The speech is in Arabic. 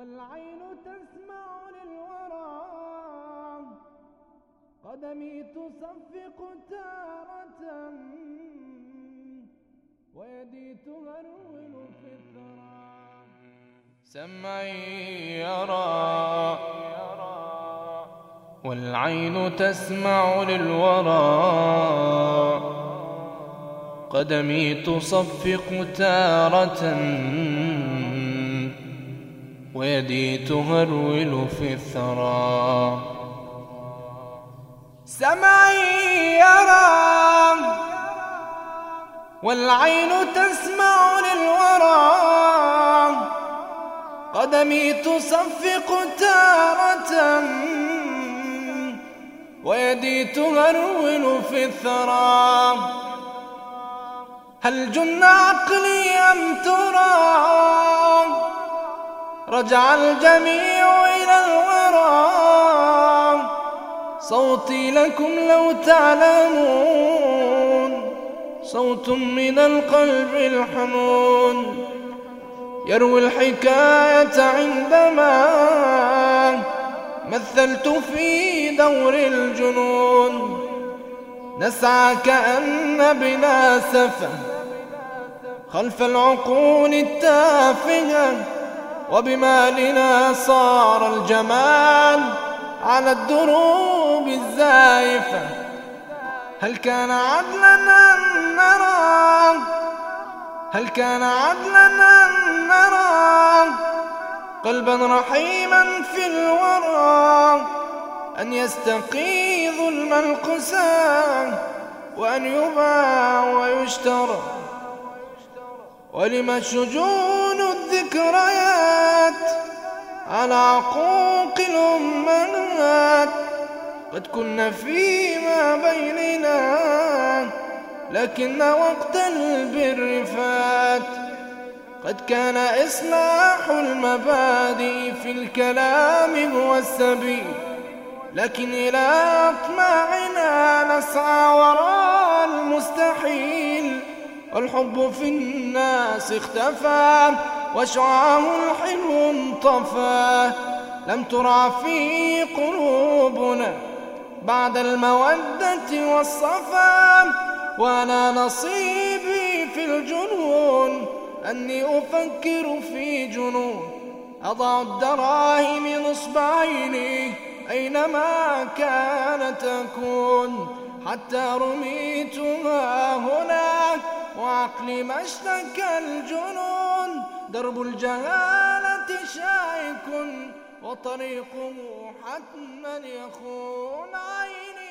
والعين تسمع للورى، قدمي تصفق تارة، ويدي تهرول في الثرى. سمعي يرى والعين تسمع للورى، قدمي تصفق تارة، ويدي تهرول في الثرى. سمعي يرى والعين تسمع للورى، قدمي تصفق تارة، ويدي تهرول في الثرى. هل جن عقلي أم ترى، رجع الجميع إلى الورى. صوتي لكم لو تعلمون، صوت من القلب الحنون، يروي الحكاية عندما مثلت في دور الجنون. نسعى كأن بلا سفه خلف العقول التافهة، وبمالنا صار الجمال على الدروب الزائفة. هل كان عدلا أن نرى، هل كان عدلا أن نرى قلبا رحيما في الورى، أن يستقي ظلم القسام، وأن يباع ويشترى؟ ولم شجون الذكريات على عقوق الأمهات؟ قد كنا فيما بيننا، لكن وقت البر فات. قد كان إصلاح المبادئ في الكلام هو السبيل، لكن إلى أطماعنا نسعى وراء المستحيل. والحب في الناس اختفى، وشعاع الحلو انطفى. لم ترع في قلوبنا بعد المودة والصفا، وأنا نصيبي في الجنون أني أفكر في جنون. أضع الدراهم نصب عيني أينما كانت تكون، حتى رميتها هنا وعقلي ما اشتكى الجنون. درب الجهالة شائك، وطريقه حتما يخون عيني.